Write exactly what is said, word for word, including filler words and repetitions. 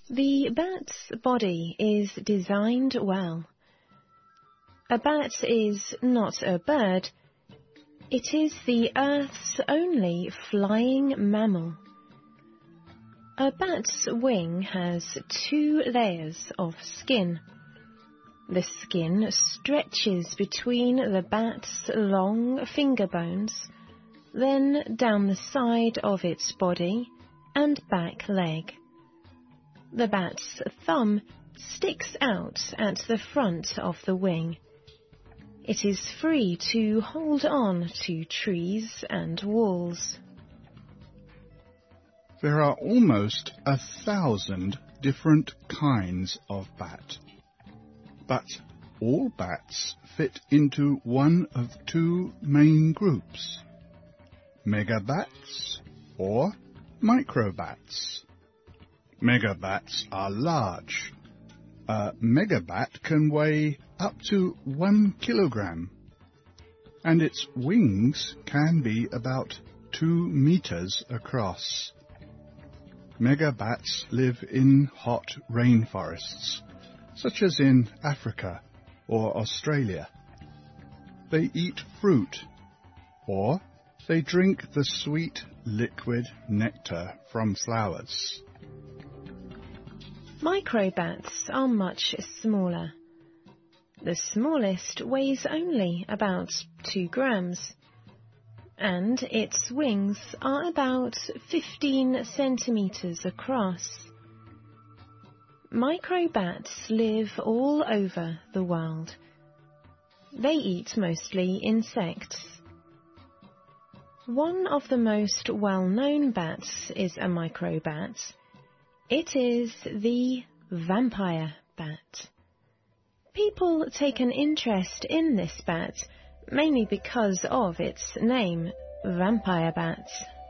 The bat's body is designed well. A bat is not a bird. It is the Earth's only flying mammal. A bat's wing has two layers of skin. The skin stretches between the bat's long finger bones, then down the side of its body and back leg. The bat's thumb sticks out at the front of the wing. It is free to hold on to trees and walls. There are almost a thousand different kinds of bat. But all bats fit into one of two main groups, megabats or microbats. Megabats are large. A megabat can weigh up to one kilogram, and its wings can be about two meters across. Megabats live in hot rainforests, such as in Africa or Australia. They eat fruit, or they drink the sweet liquid nectar from flowers. Microbats are much smaller. The smallest weighs only about two grams, and its wings are about fifteen centimeters across. Microbats live all over the world. They eat mostly insects. One of the most well-known bats is a microbat. It is the vampire bat. People take an interest in this bat mainly because of its name, vampire bat.